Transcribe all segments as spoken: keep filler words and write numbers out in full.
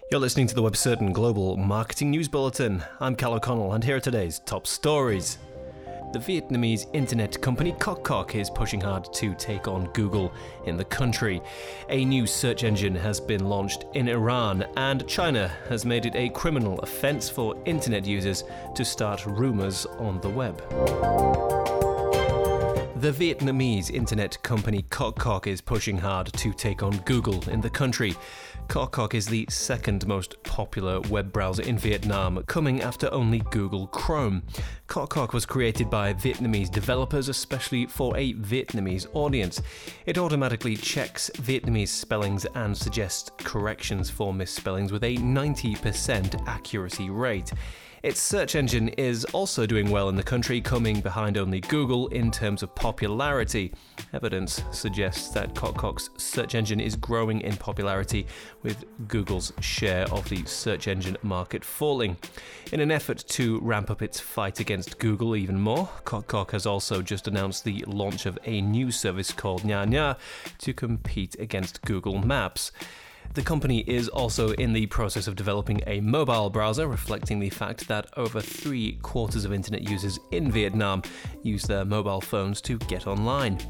You're listening to the WebCertain Global Marketing News Bulletin. I'm Cal O'Connell, and here are today's top stories. The Vietnamese internet company KokKok is pushing hard to take on Google in the country. A new search engine has been launched in Iran, and China has made it a criminal offence for internet users to start rumours on the web. The Vietnamese internet company KokKok is pushing hard to take on Google in the country. KokKok is the second most popular web browser in Vietnam, coming after only Google Chrome. KokKok was created by Vietnamese developers, especially for a Vietnamese audience. It automatically checks Vietnamese spellings and suggests corrections for misspellings with a ninety percent accuracy rate. Its search engine is also doing well in the country, coming behind only Google in terms of popularity. Evidence suggests that KokKok's search engine is growing in popularity, with Google's share of the search engine market falling. In an effort to ramp up its fight against Google even more, KokKok has also just announced the launch of a new service called Nha Nha to compete against Google Maps. The company is also in the process of developing a mobile browser, reflecting the fact that over three quarters of internet users in Vietnam use their mobile phones to get online.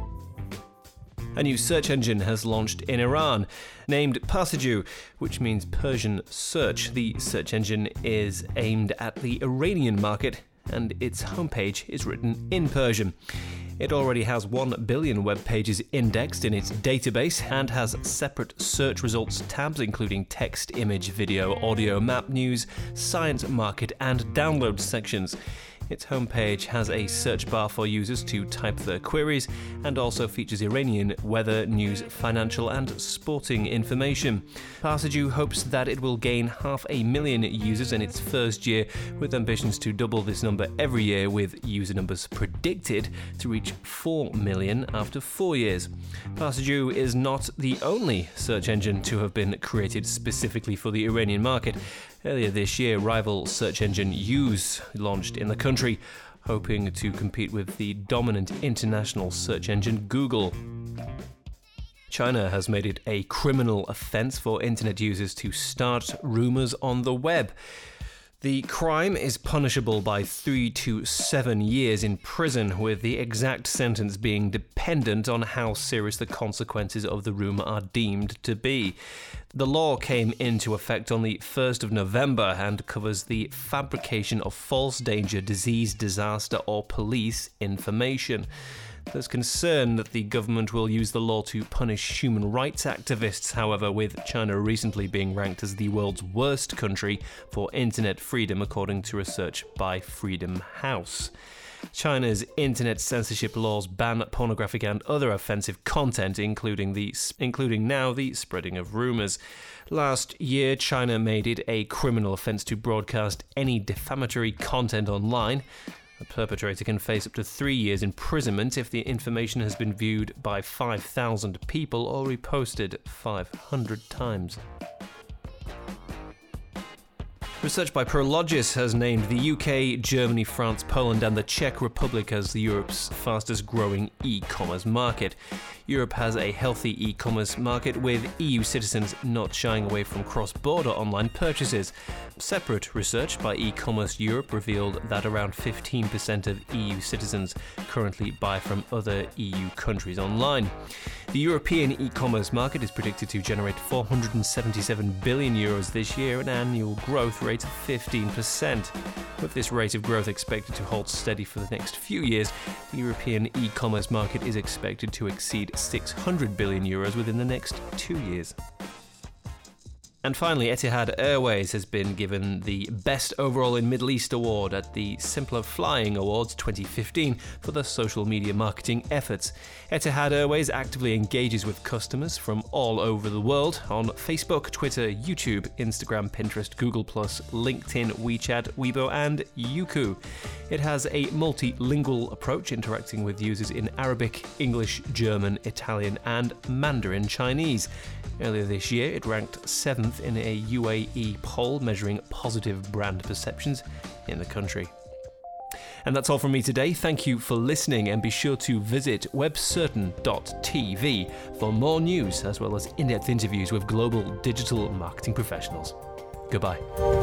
A new search engine has launched in Iran, named Parsiju, which means Persian search. The search engine is aimed at the Iranian market, and its homepage is written in Persian. It already has one billion web pages indexed in its database and has separate search results tabs including text, image, video, audio, map, news, science, market, and download sections. Its homepage has a search bar for users to type their queries and also features Iranian weather, news, financial, and sporting information. Parsiju hopes that it will gain half a million users in its first year, with ambitions to double this number every year, with user numbers predicted to reach four million after four years. Parsiju is not the only search engine to have been created specifically for the Iranian market. Earlier this year, rival search engine Use launched in the country, hoping to compete with the dominant international search engine Google. China has made it a criminal offence for internet users to start rumours on the web. The crime is punishable by three to seven years in prison, with the exact sentence being dependent on how serious the consequences of the rumour are deemed to be. The law came into effect on the first of November and covers the fabrication of false danger, disease, disaster, or police information. There's concern that the government will use the law to punish human rights activists, however, with China recently being ranked as the world's worst country for internet freedom, according to research by Freedom House. China's internet censorship laws ban pornographic and other offensive content, including the including now the spreading of rumors. Last year, China made it a criminal offense to broadcast any defamatory content online. The perpetrator can face up to three years imprisonment if the information has been viewed by five thousand people or reposted five hundred times. Research by Prologis has named the U K, Germany, France, Poland, and the Czech Republic as Europe's fastest growing e-commerce market. Europe has a healthy e-commerce market, with E U citizens not shying away from cross-border online purchases. Separate research by E-commerce Europe revealed that around fifteen percent of E U citizens currently buy from other E U countries online. The European e-commerce market is predicted to generate four hundred seventy-seven billion euros this year, an annual growth rate of fifteen percent. With this rate of growth expected to hold steady for the next few years, the European e-commerce market is expected to exceed six hundred billion euros within the next two years. And finally, Etihad Airways has been given the Best Overall in Middle East award at the Simpler Flying Awards twenty fifteen for their social media marketing efforts. Etihad Airways actively engages with customers from all over the world on Facebook, Twitter, YouTube, Instagram, Pinterest, Google plus, LinkedIn, WeChat, Weibo, and Youku. It has a multilingual approach, interacting with users in Arabic, English, German, Italian, and Mandarin Chinese. Earlier this year, it ranked seventh in a U A E poll measuring positive brand perceptions in the country. And that's all from me today. Thank you for listening, and be sure to visit web certain dot t v for more news as well as in-depth interviews with global digital marketing professionals. Goodbye.